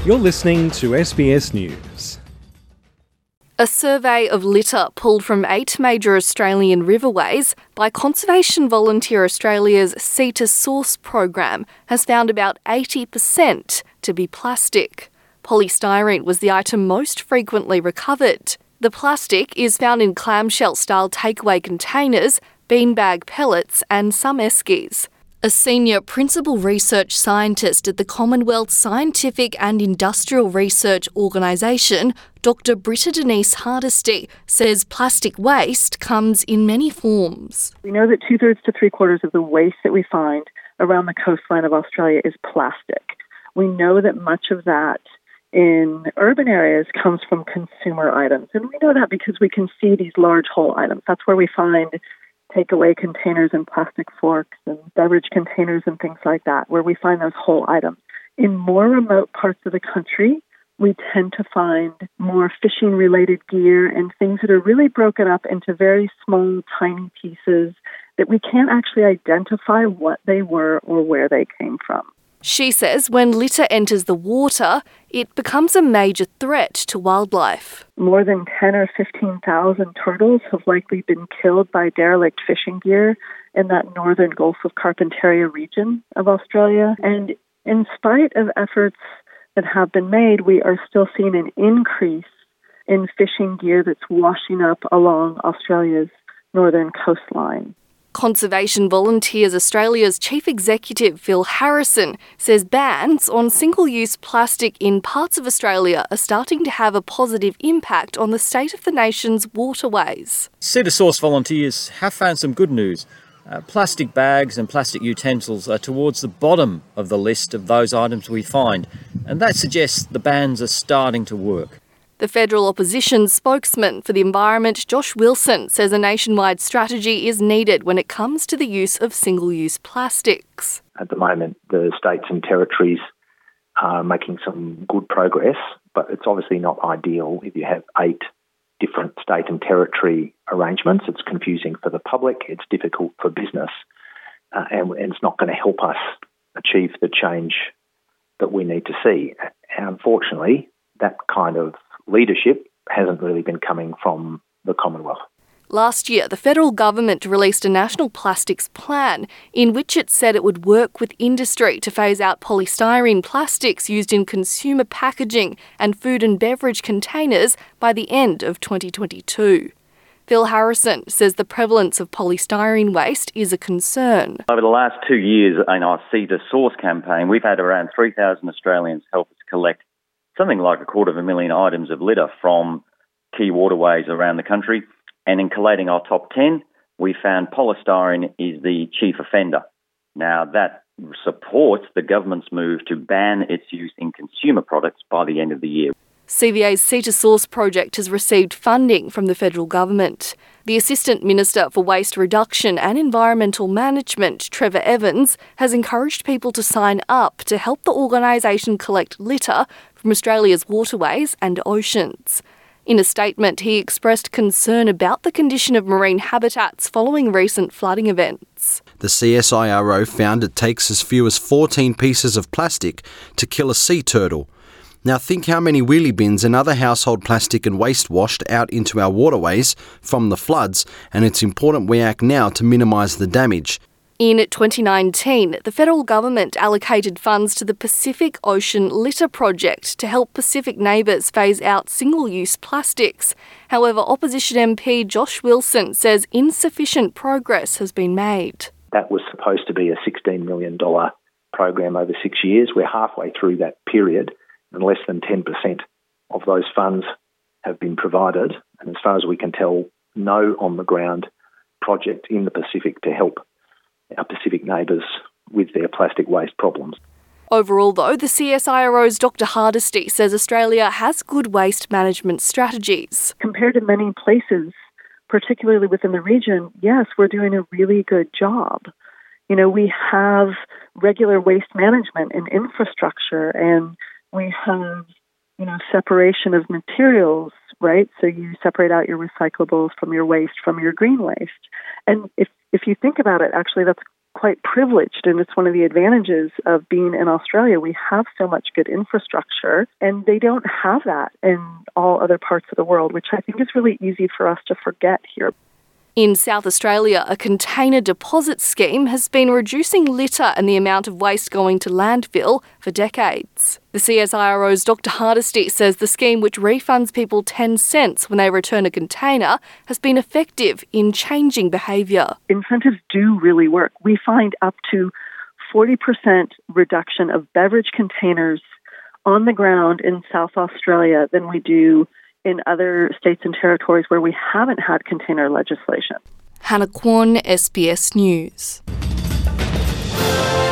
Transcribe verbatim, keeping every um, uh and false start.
You're listening to S B S News. A survey of litter pulled from eight major Australian riverways by Conservation Volunteer Australia's Sea to Source program has found about eighty percent to be plastic. Polystyrene was the item most frequently recovered. The plastic is found in clamshell-style takeaway containers, beanbag pellets and some eskies. A senior principal research scientist at the Commonwealth Scientific and Industrial Research Organisation, Doctor Britta Denise Hardesty, says plastic waste comes in many forms. We know that two-thirds to three-quarters of the waste that we find around the coastline of Australia is plastic. We know that much of that in urban areas comes from consumer items. And we know that because we can see these large whole items. That's where we find takeaway containers and plastic forks and beverage containers and things like that, where we find those whole items. In more remote parts of the country, we tend to find more fishing-related gear and things that are really broken up into very small, tiny pieces that we can't actually identify what they were or where they came from. She says when litter enters the water, it becomes a major threat to wildlife. More than ten or fifteen thousand turtles have likely been killed by derelict fishing gear in that northern Gulf of Carpentaria region of Australia. And in spite of efforts that have been made, we are still seeing an increase in fishing gear that's washing up along Australia's northern coastline. Conservation Volunteers Australia's Chief Executive Phil Harrison says bans on single-use plastic in parts of Australia are starting to have a positive impact on the state of the nation's waterways. Sea to Source volunteers have found some good news. Uh, plastic bags and plastic utensils are towards the bottom of the list of those items we find, and that suggests the bans are starting to work. The federal opposition spokesman for the environment, Josh Wilson, says a nationwide strategy is needed when it comes to the use of single-use plastics. At the moment, the states and territories are making some good progress, but it's obviously not ideal if you have eight different state and territory arrangements. It's confusing for the public, it's difficult for business, uh, and, and it's not going to help us achieve the change that we need to see. And unfortunately, that kind of leadership hasn't really been coming from the Commonwealth. Last year, the federal government released a national plastics plan in which it said it would work with industry to phase out polystyrene plastics used in consumer packaging and food and beverage containers by the end of twenty twenty-two. Phil Harrison says the prevalence of polystyrene waste is a concern. Over the last two years in our Sea to Source campaign, we've had around three thousand Australians help us collect something like a quarter of a million items of litter from key waterways around the country. And in collating our top ten, we found polystyrene is the chief offender. Now, that supports the government's move to ban its use in consumer products by the end of the year. C V A's Sea to Source project has received funding from the federal government. The Assistant Minister for Waste Reduction and Environmental Management, Trevor Evans, has encouraged people to sign up to help the organisation collect litter from Australia's waterways and oceans. In a statement, he expressed concern about the condition of marine habitats following recent flooding events. The C S I R O found it takes as few as fourteen pieces of plastic to kill a sea turtle. Now think how many wheelie bins and other household plastic and waste washed out into our waterways from the floods, and it's important we act now to minimise the damage. In twenty nineteen, the federal government allocated funds to the Pacific Ocean Litter Project to help Pacific neighbours phase out single-use plastics. However, opposition M P Josh Wilson says insufficient progress has been made. That was supposed to be a sixteen million dollars program over six years. We're halfway through that period, and less than ten percent of those funds have been provided. And as far as we can tell, no on-the-ground project in the Pacific to help our Pacific neighbours with their plastic waste problems. Overall, though, the C S I R O's Doctor Hardesty says Australia has good waste management strategies. Compared to many places, particularly within the region, yes, we're doing a really good job. You know, we have regular waste management and infrastructure, and we have, you know, separation of materials, right? So you separate out your recyclables from your waste, from your green waste. And if if you think about it, actually, that's quite privileged, and it's one of the advantages of being in Australia. We have so much good infrastructure, and they don't have that in all other parts of the world, which I think is really easy for us to forget here. In South Australia, a container deposit scheme has been reducing litter and the amount of waste going to landfill for decades. The C S I R O's Doctor Hardesty says the scheme, which refunds people ten cents when they return a container, has been effective in changing behaviour. Incentives do really work. We find up to forty percent reduction of beverage containers on the ground in South Australia than we do in other states and territories where we haven't had container legislation. Hannah Kwon, S B S News.